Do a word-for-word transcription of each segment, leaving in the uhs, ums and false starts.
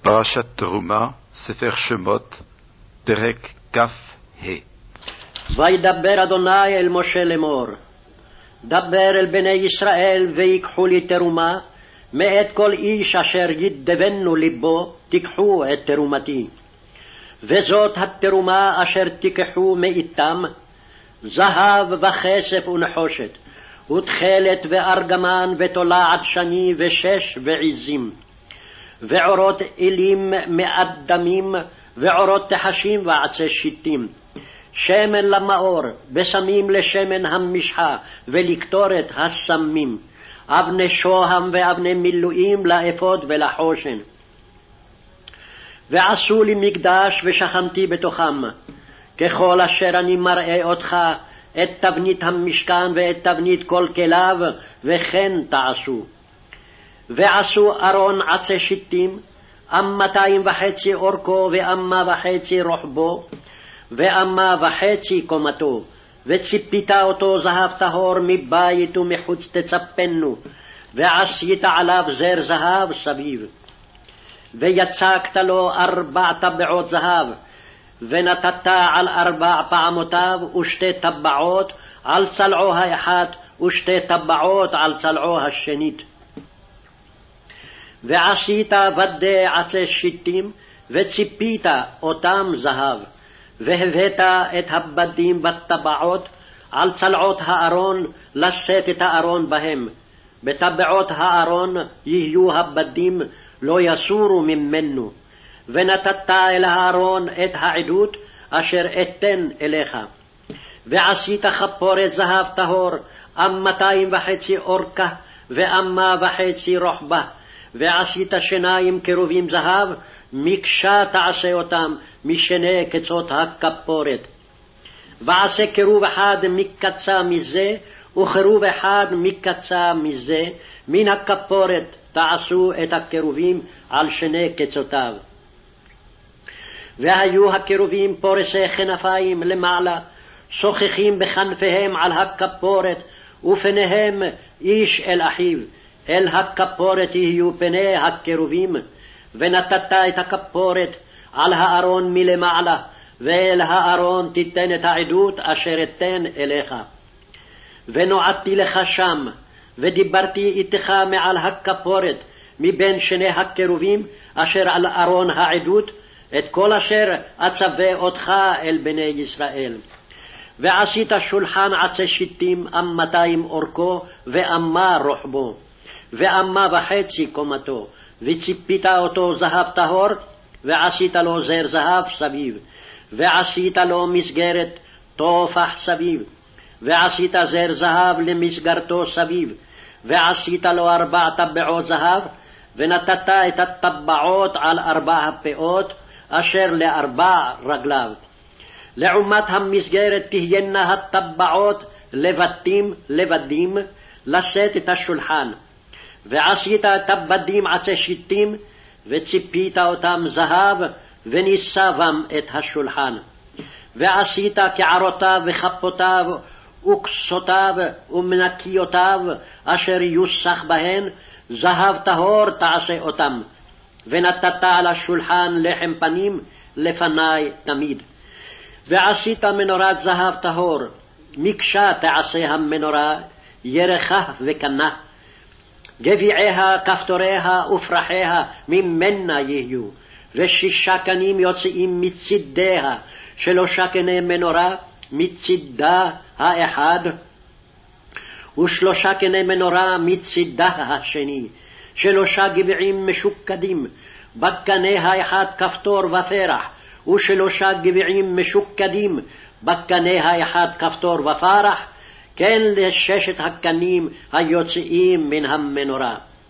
פרשת תרומה, ספר שמות, פרק כ"ה. וידבר אדוני אל משה לאמור, דבר אל בני ישראל ויקחו לי תרומה, מאת כל איש אשר ידבנו ליבו תיקחו את תרומתי. וזאת התרומה אשר תיקחו מאיתם, זהב וכסף ונחושת, ותכלת וארגמן ותולעת שני ושש ועזים, ועורות אלים מאדמים, ועורות תחשים ועצי שיטים, שמן למאור, בשמים לשמן המשחה, ולקטורת הסמים, אבני שוהם ואבני מילואים לאפוד ולחושן. ועשו לי מקדש ושכנתי בתוכם, ככל אשר אני מראה אותך, את תבנית המשכן ואת תבנית כל כליו, וכן תעשו. ועשו ארון עצי שיטים, אמתיים וחצי אורכו ואמה וחצי רוחבו, ואמה וחצי קומתו, וציפית אותו זהב טהור מבית ומחוץ תצפנו, ועשית עליו זר זהב סביב. ויצקת לו ארבע טבעות זהב, ונתת על ארבע פעמותיו ושתי טבעות על צלעו האחת ושתי טבעות על צלעו השנית. ועשית בדי עצי שיטים וציפית אותם זהב, והבאת את הבדים בטבעות על צלעות הארון לשאת את הארון בהם. בטבעות הארון יהיו הבדים, לא יסורו ממנו. ונתת אל הארון את העדות אשר אתן אליך. ועשית חפורת זהב טהור, אמתיים וחצי אורכה ואמה וחצי רוחבה, ועשית שניים קרובים זהב, מקשה תעשה אותם משני קצות הכפורת. ועשה קרוב אחד מקצה מזה, וקרוב אחד מקצה מזה, מן הכפורת תעשו את הקרובים על שני קצותיו. והיו הקרובים פורסי כנפיים למעלה, שוחחים בכנפיהם על הכפורת, ופניהם איש אל אחיו, אל הכפורת יהיו פני הקרובים. ונתת את הכפורת על הארון מלמעלה, ואל הארון תיתן את העדות אשר אתן אליך. ונועדתי לך שם, ודיברתי איתך מעל הכפורת, מבין שני הקרובים אשר על ארון העדות, את כל אשר אצווה אותך אל בני ישראל. ועשית שולחן עצי שיטים, אמתיים אורכו ואמה רוחבו, ואמה וחצי קומתו, וציפית אותו זהב טהור, ועשית לו זר זהב סביב, ועשית לו מסגרת תופח סביב, ועשית זר זהב למסגרתו סביב, ועשית לו ארבע טבעות זהב, ונתת את הטבעות על ארבע הפאות אשר לארבע רגליו. לעומת המסגרת תהיינה הטבעות לבטים לבדים לשאת את השולחן. ועשית את הבדים עצי שיטים, וציפית אותם זהב, וניסבם את השולחן. ועשית קערותיו וכפותיו וכסותיו ומנקיותיו אשר יוסח בהן, זהב טהור תעשה אותם. ונתת על השולחן לחם פנים לפני תמיד. ועשית מנורת זהב טהור, מקשה תעשה המנורה, ירחה וקנה. גביעיה, כפתוריה ופרחיה ממנה יהיו, ושישה קנים יוצאים מצידיה, שלושה קני מנורה מצידה האחד, ושלושה קני מנורה מצידה השני, שלושה גביעים משוקדים, בקנה האחד כפתור ופרח, ושלושה גביעים משוקדים, בקנה האחד כפתור ופרח, כן לששת הקנים היוצאים מן המנורה.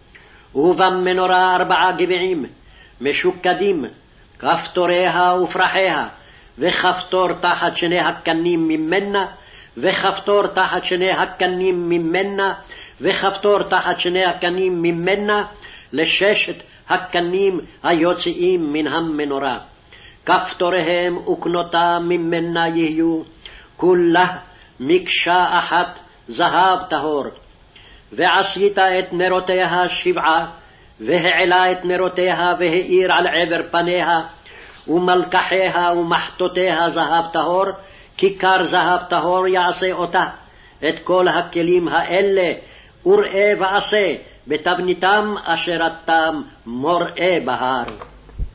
ובמנורה ארבעה גביעים משוקדים, כפתוריה ופרחיה, וכפתור תחת שני הקנים ממנה, וכפתור תחת שני הקנים ממנה, וכפתור תחת שני הקנים ממנה, לששת הקנים היוצאים מן המנורה. כפתוריהם וקנותם ממנה יהיו, כולה מקשה אחת זהב טהור. ועשית את נרותיה שבעה, והעלה את נרותיה והאיר על עבר פניה, ומלקחיה ומחתותיה זהב טהור, כיכר זהב טהור יעשה אותה. את כל הכלים האלה וראה ועשה בתבניתם אשר אתם מוראה בהר.